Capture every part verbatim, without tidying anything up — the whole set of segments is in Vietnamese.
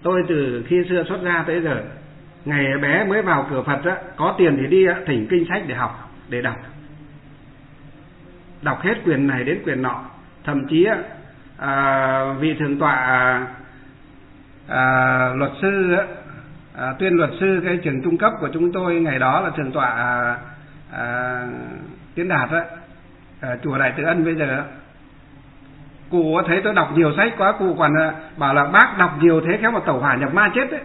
Tôi từ khi xưa xuất gia tới giờ, ngày bé mới vào cửa Phật á, có tiền thì đi thỉnh kinh sách để học, để đọc. Đọc hết quyền này đến quyền nọ. Thậm chí à, vị thượng tọa à, luật sư à, tuyên luật sư cái trường trung cấp của chúng tôi ngày đó là thượng tọa à, à, Tiến Đạt á, à, chùa Đại Từ Ân bây giờ. Cụ thấy tôi đọc nhiều sách quá, cụ còn bảo là bác đọc nhiều thế khéo mà tẩu hỏa nhập ma chết đấy.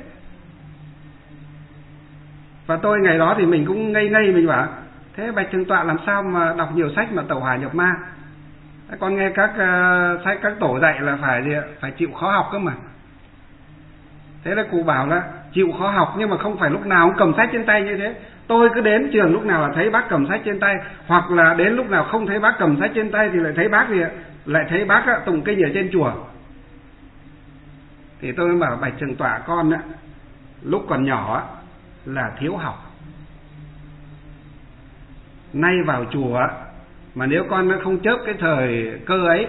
Và tôi ngày đó thì mình cũng ngây ngây, mình bảo thế bạch thượng tọa làm sao mà đọc nhiều sách mà tẩu hỏa nhập ma. Con nghe các uh, sách các tổ dạy là phải gì, phải chịu khó học cơ mà. Thế là cụ bảo là chịu khó học nhưng mà không phải lúc nào cũng cầm sách trên tay như thế. Tôi cứ đến trường lúc nào là thấy bác cầm sách trên tay, hoặc là đến lúc nào không thấy bác cầm sách trên tay thì lại thấy bác gì, lại thấy bác á, tụng kinh ở trên chùa. Thì tôi mới bảo bạch thượng tọa con á, lúc còn nhỏ á, là thiếu học. Nay vào chùa á, mà nếu con nó không chớp cái thời cơ ấy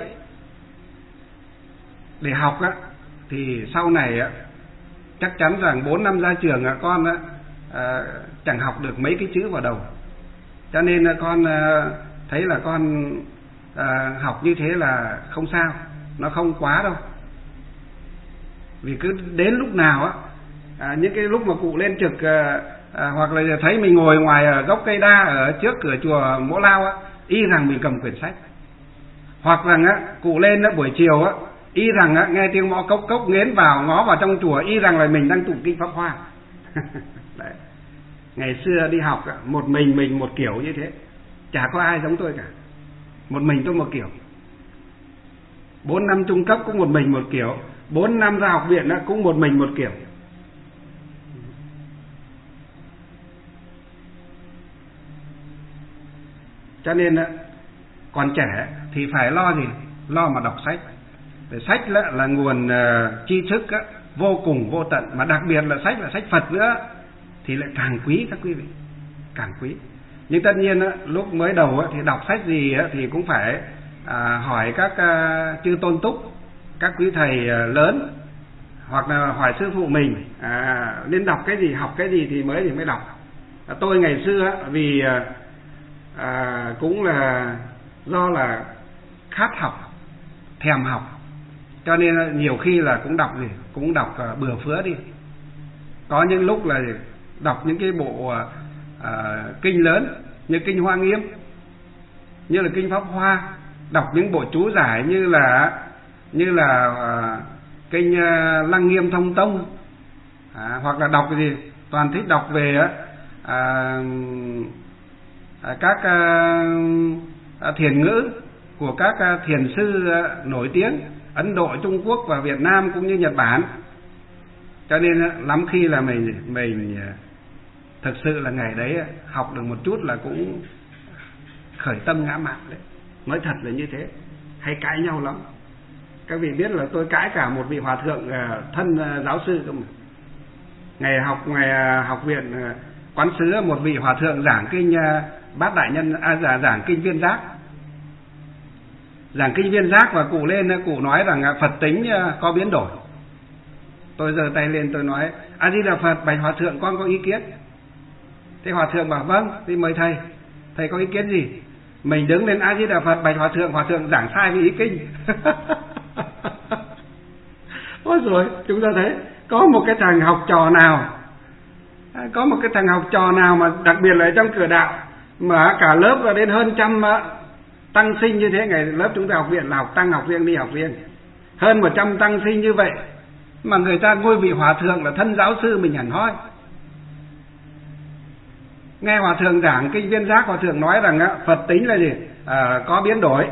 để học á, thì sau này á, chắc chắn rằng bốn năm ra trường á, con á, à, chẳng học được mấy cái chữ vào đầu. Cho nên con à, thấy là con à, học như thế là không sao, nó không quá đâu. Vì cứ đến lúc nào á, à, những cái lúc mà cụ lên trực à, à, hoặc là thấy mình ngồi ngoài ở gốc cây đa ở trước cửa chùa Mỗ Lao á, y rằng mình cầm quyển sách. Hoặc rằng á, cụ lên á, buổi chiều á, y rằng á, nghe tiếng mõ cốc cốc nghiến vào ngó vào trong chùa, y rằng là mình đang tụng kinh Pháp Hoa. Đấy. Ngày xưa đi học á, một mình mình một kiểu như thế, chả có ai giống tôi cả. Một mình tôi một kiểu. Bốn năm trung cấp cũng một mình một kiểu, bốn năm ra học viện á, cũng một mình một kiểu. Cho nên á, còn trẻ thì phải lo gì? Lo mà đọc sách. Để sách là, là nguồn uh, tri thức á, vô cùng vô tận, mà đặc biệt là sách là sách Phật nữa thì lại càng quý các quý vị, càng quý. Nhưng tất nhiên á, lúc mới đầu á, thì đọc sách gì á, thì cũng phải à, hỏi các à, chư tôn túc, các quý thầy à, lớn, hoặc là hỏi sư phụ mình à, nên đọc cái gì, học cái gì thì mới thì mới đọc. À, tôi ngày xưa á, vì à, à, cũng là do là khát học, thèm học, cho nên nhiều khi là cũng đọc gì cũng đọc à, bừa phứa đi. Có những lúc là đọc những cái bộ à, kinh lớn như kinh Hoa Nghiêm, như là kinh Pháp Hoa, đọc những bộ chú giải như là như là à, kinh à, Lăng Nghiêm Thông Tông, à, hoặc là đọc cái gì toàn thích đọc về à, à, các à, thiền ngữ của các à, thiền sư à, nổi tiếng Ấn Độ, Trung Quốc và Việt Nam cũng như Nhật Bản. Cho nên lắm khi là mình mình thực sự là ngày đấy học được một chút là cũng khởi tâm ngã mạn đấy. Nói thật là như thế. Hay cãi nhau lắm. Các vị biết là tôi cãi cả một vị hòa thượng thân giáo sư cơ mà. Ngày học ngày học viện Quán Sứ, một vị hòa thượng giảng kinh Bát Đại Nhân à, giảng kinh Viên Giác. Giảng kinh Viên Giác và cụ lên cụ nói rằng Phật tính có biến đổi. Tôi giơ tay lên tôi nói A Di Đà Phật, bạch hòa thượng con có ý kiến. Thế hòa thượng bảo vâng, thì mời thầy. Thầy có ý kiến gì? Mình đứng lên A Di Đà Phật, bạch hòa thượng, hòa thượng giảng sai với ý kinh. Ôi rồi, chúng ta thấy có một cái thằng học trò nào, có một cái thằng học trò nào mà đặc biệt là trong cửa đạo mà cả lớp là đến hơn trăm tăng sinh như thế. Ngày lớp chúng ta học viện là học tăng, học riêng, đi học riêng, hơn một trăm tăng sinh như vậy, mà người ta ngôi vị hòa thượng là thân giáo sư mình hẳn hoi. Nghe hòa thượng giảng kinh Viên Giác, hòa thượng nói rằng á, Phật tính là gì? À, có biến đổi.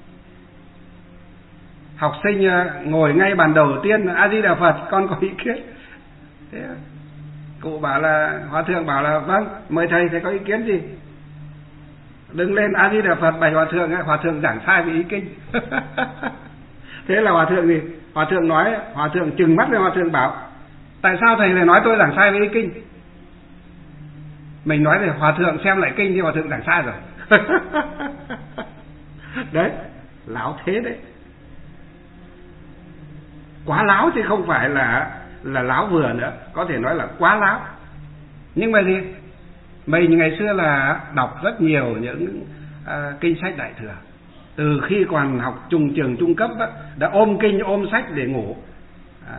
Học sinh ngồi ngay bàn đầu tiên A Di Đà Phật, con có ý kiến. Thế cụ bảo là, hòa thượng bảo là vâng, mời thầy, thầy có ý kiến gì? Đứng lên A Di Đà Phật, bạch hòa thượng, hòa thượng giảng sai với ý kinh. Thế là hòa thượng gì? Hòa thượng nói, hòa thượng trừng mắt lên, hòa thượng bảo tại sao thầy lại nói tôi giảng sai với ý kinh? Mình nói thì hòa thượng xem lại kinh thì hòa thượng giảng sai rồi. Đấy, láo thế đấy. Quá láo chứ không phải là là láo vừa nữa, có thể nói là quá láo. Nhưng mà gì, mình ngày xưa là đọc rất nhiều những à, kinh sách Đại Thừa. Từ khi còn học trung trường trung cấp đó, đã ôm kinh ôm sách để ngủ. à.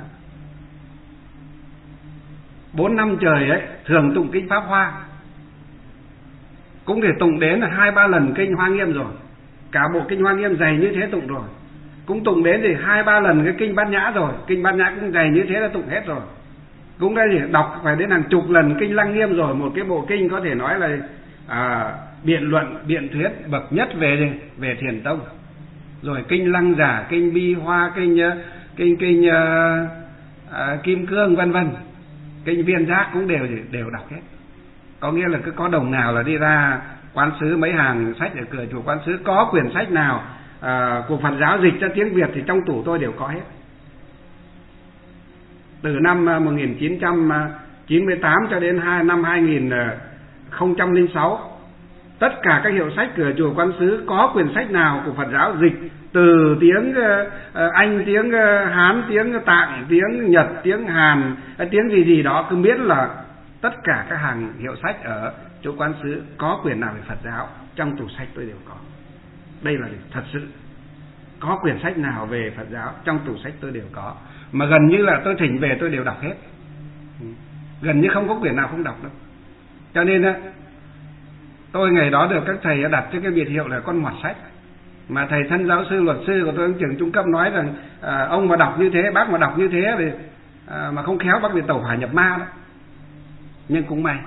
Bốn năm trời ấy thường tụng kinh Pháp Hoa, cũng để tụng đến là hai ba lần kinh Hoa Nghiêm rồi, cả bộ kinh Hoa Nghiêm dày như thế tụng rồi. Cũng tụng đến thì hai ba lần cái kinh Bát Nhã rồi, kinh Bát Nhã cũng dày như thế là tụng hết rồi. Cũng đã gì đọc phải đến hàng chục lần kinh Lăng Nghiêm rồi, một cái bộ kinh có thể nói là à, biện luận biện thuyết bậc nhất về về Thiền tông. Rồi kinh Lăng Giả, kinh Bi Hoa, kinh kinh kinh uh, uh, Kim Cương vân vân, kinh Viên Giác cũng đều đều đọc hết. Có nghĩa là cứ có đồng nào là đi ra quán xứ, mấy hàng sách ở cửa chùa quán xứ có quyển sách nào à, của Phật giáo dịch ra tiếng Việt thì trong tủ tôi đều có hết. Từ năm một nghìn chín trăm chín mươi tám cho đến năm hai nghìn không trăm lẻ sáu, tất cả các hiệu sách cửa chùa quán xứ có quyển sách nào của Phật giáo dịch từ tiếng Anh, tiếng Hán, tiếng Tạng, tiếng Nhật, tiếng Hàn, tiếng gì gì đó, cứ biết là tất cả các hàng hiệu sách ở chỗ quán xứ có quyển nào về Phật giáo trong tủ sách tôi đều có. Đây là thật sự có quyển sách nào về Phật giáo trong tủ sách tôi đều có, mà gần như là tôi thỉnh về tôi đều đọc hết, gần như không có quyển nào không đọc đâu. Cho nên á, tôi ngày đó được các thầy đặt cho cái biệt hiệu là con mọt sách. Mà thầy thân giáo sư luật sư của tôi ở trường trung cấp nói rằng à, ông mà đọc như thế, bác mà đọc như thế thì à, mà không khéo bác bị tẩu hỏa nhập ma đó. Nhưng cũng may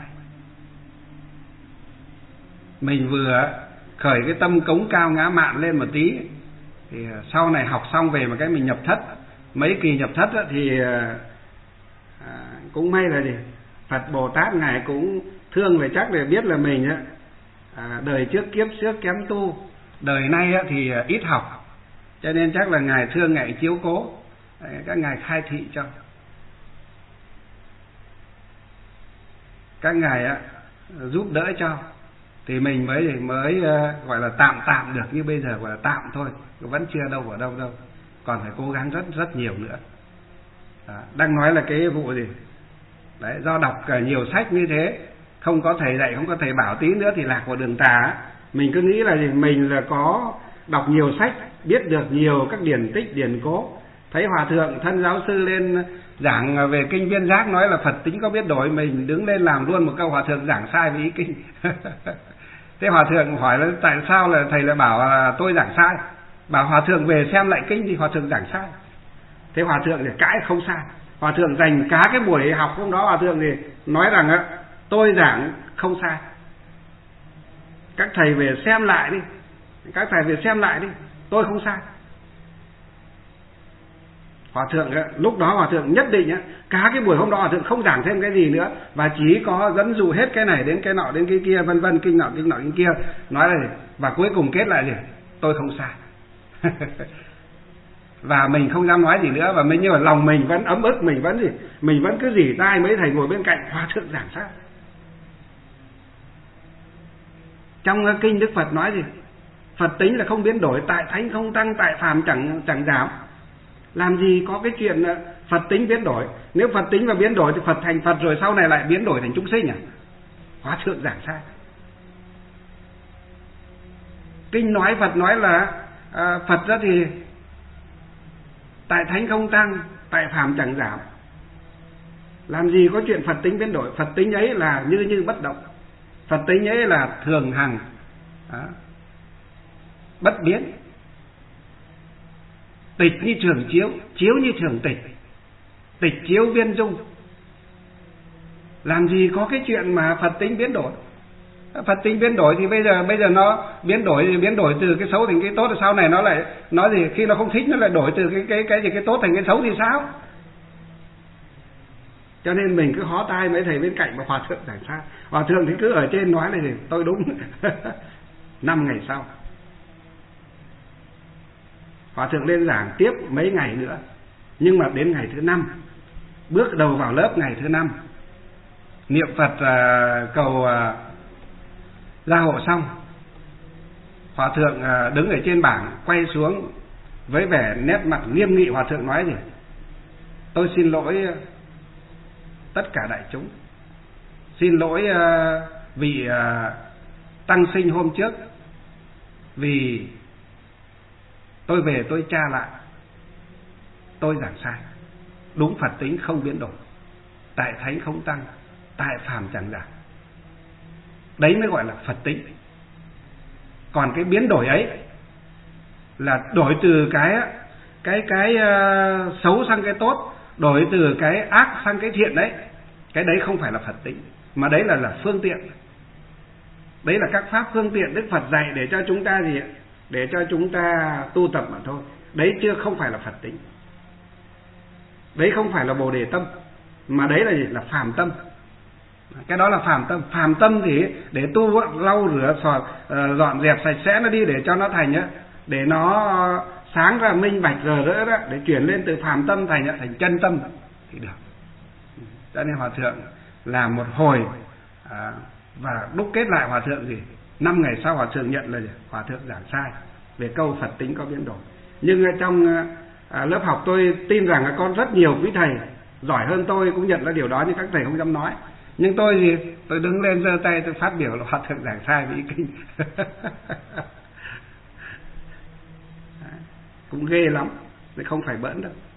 mình vừa khởi cái tâm cống cao ngã mạn lên một tí, thì sau này học xong về mà cái mình nhập thất, mấy kỳ nhập thất thì à, cũng may là gì, Phật Bồ Tát ngài cũng thương, về chắc để biết là mình á, à, đời trước kiếp trước kém tu, đời nay á, thì ít học, cho nên chắc là ngài thương ngài chiếu cố, các ngài khai thị cho, các ngài á, giúp đỡ cho, thì mình mới mới uh, gọi là tạm tạm được như bây giờ, gọi là tạm thôi, vẫn chưa đâu vào đâu đâu, còn phải cố gắng rất rất nhiều nữa. À, đang nói là cái vụ gì đấy, do đọc cả nhiều sách như thế, không có thầy dạy, không có thầy bảo tí nữa thì lạc vào đường tà. Mình cứ nghĩ là gì, mình là có đọc nhiều sách, biết được nhiều các điển tích điển cố. Thấy hòa thượng thân giáo sư lên giảng về kinh Viên Giác, nói là Phật tính có biết đổi, mình đứng lên làm luôn một câu hòa thượng giảng sai với ý kinh. Thế hòa thượng hỏi là tại sao là thầy lại bảo là tôi giảng sai, bảo hòa thượng về xem lại kinh thì hòa thượng giảng sai. Thế hòa thượng thì cãi không sai, hòa thượng dành cả cái buổi học hôm đó, hòa thượng thì nói rằng á, tôi giảng không sai, các thầy về xem lại đi, các thầy về xem lại đi, tôi không sai. Hòa thượng lúc đó hòa thượng nhất định cả cái buổi hôm đó hòa thượng không giảng thêm cái gì nữa, và chỉ có dẫn dụ hết cái này đến cái nọ đến cái kia vân vân, kinh nọ kinh nọ kinh kia, nói là gì? Và cuối cùng kết lại gì, tôi không sai. Và mình không dám nói gì nữa, và mình, nhưng mà lòng mình vẫn ấm ức, mình vẫn gì, mình vẫn cứ rỉ tai mấy thầy ngồi bên cạnh, hòa thượng giảng sai. Trong kinh Đức Phật nói gì, Phật tính là không biến đổi, tại thánh không tăng, tại phàm chẳng chẳng giảm. Làm gì có cái chuyện Phật tính biến đổi? Nếu Phật tính mà biến đổi thì Phật thành Phật rồi sau này lại biến đổi thành chúng sinh à? Hòa thượng giảng sai. Kinh nói Phật nói là à, Phật ra thì tại thánh không tăng, tại phàm chẳng giảm. Làm gì có chuyện Phật tính biến đổi? Phật tính ấy là như như bất động, Phật tính ấy là thường hằng, à, bất biến. Tịch như thường chiếu, chiếu như thường tịch, tịch chiếu viên dung. Làm gì có cái chuyện mà Phật tính biến đổi? Phật tính biến đổi thì bây giờ bây giờ nó biến đổi thì biến đổi từ cái xấu thành cái tốt, rồi sau này nó lại nó gì, khi nó không thích nó lại đổi từ cái cái cái gì cái tốt thành cái xấu thì sao? Cho nên mình cứ hó tai mấy thầy bên cạnh mà hòa thượng giảng sai. Hòa thượng thì cứ ở trên nói là gì, tôi đúng. Năm ngày sau hòa thượng lên giảng tiếp mấy ngày nữa, nhưng mà đến ngày thứ năm, bước đầu vào lớp ngày thứ năm, niệm Phật uh, cầu uh, gia hộ xong, hòa thượng uh, đứng ở trên bảng quay xuống với vẻ nét mặt nghiêm nghị, hòa thượng nói gì, tôi xin lỗi tất cả đại chúng. Xin lỗi uh, vị uh, tăng sinh hôm trước, vì tôi về tôi tra lại, tôi giảng sai. Đúng Phật tính không biến đổi, tại thánh không tăng, tại phàm chẳng giảm. Đấy mới gọi là Phật tính. Còn cái biến đổi ấy là đổi từ cái cái cái uh, xấu sang cái tốt, đổi từ cái ác sang cái thiện đấy. Cái đấy không phải là Phật tính, mà đấy là là phương tiện. Đấy là các pháp phương tiện Đức Phật dạy để cho chúng ta gì ạ? Để cho chúng ta tu tập mà thôi. Đấy chưa không phải là Phật tính. Đấy không phải là Bồ Đề tâm, mà đấy là gì? Là phàm tâm. Cái đó là phàm tâm. Phàm tâm thì để tu lau rửa sò, uh, dọn dẹp sạch sẽ nó đi để cho nó thành á, để nó sáng ra minh bạch rờ rỡ đó, để chuyển lên từ phàm tâm thành thành chân tâm thì được. Cho nên Hòa thượng làm một hồi à, và đúc kết lại Hòa thượng gì? Năm ngày sau Hòa thượng nhận là gì? Hòa thượng giảng sai về câu Phật tính có biến đổi. Nhưng trong à, lớp học tôi tin rằng là có rất nhiều quý thầy giỏi hơn tôi cũng nhận ra điều đó, nhưng các thầy không dám nói. Nhưng tôi gì? Tôi đứng lên giơ tay tôi phát biểu là Hòa thượng giảng sai với ý kinh. Cũng ghê lắm, không phải bỡn đâu.